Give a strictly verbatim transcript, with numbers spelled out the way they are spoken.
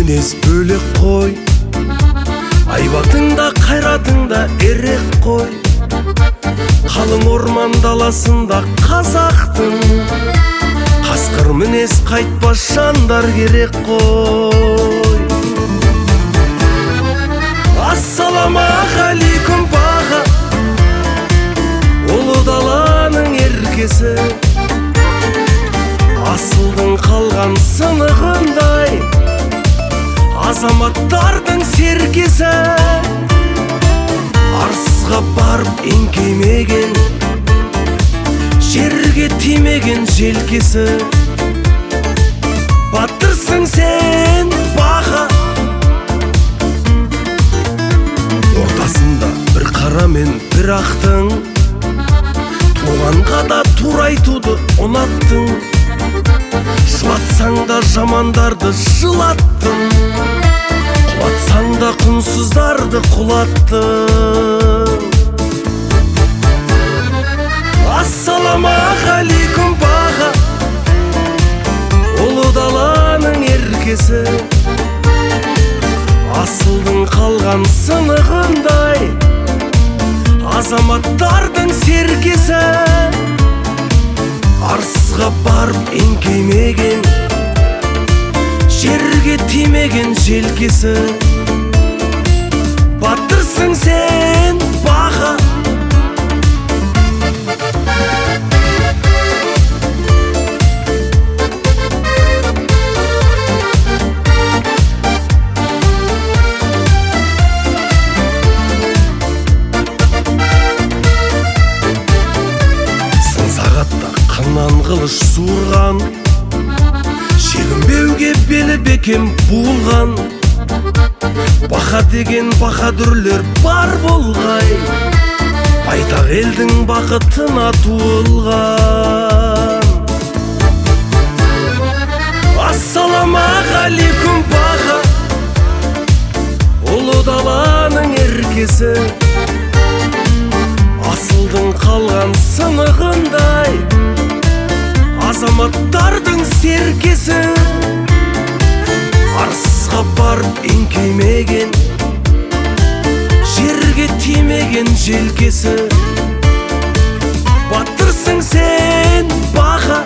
мінез бөлек қой, айбатыңда қайратыңда ерек қой. Қалың орман даласында қазақтың қасқыр мінез қайтпас жандар керек қой. Ассаламағалейкум баға, ұлы даланың еркесі, асылдың қалған сынығындай азаматтардың серкесі. Арсызға барып еңкеймеген, жерге тимеген желкесі. Батырсың сен баға, ортасында бір қара мен бір ақтың, туғанға да тура айтуды ұнаттың. Жылатсаң да жамандарды жылаттың, құлатсаң да құнсыздарды құлаттың. Ассаламағалейкум баға, ұлы даланың еркесі, асылдың қалған сынығындай азаматтардың серкесі. Арсызға барып еңкеймеген, жерге тимеген желкесі. Батырсың сен баға. Қаннан қылыш суырған, шегінбеуге белі бекем буылған. Бақа деген баһадүрлер бар болғай, байтақ елдің бақытына туылған. Ассаламағалейкум баға, ұлы даланың еркесі, асылдың қалған сынығындай азаматтардың серкесі. Арсызға барып еңкеймеген, жерге тимеген желкесі. Батырсың сен баға.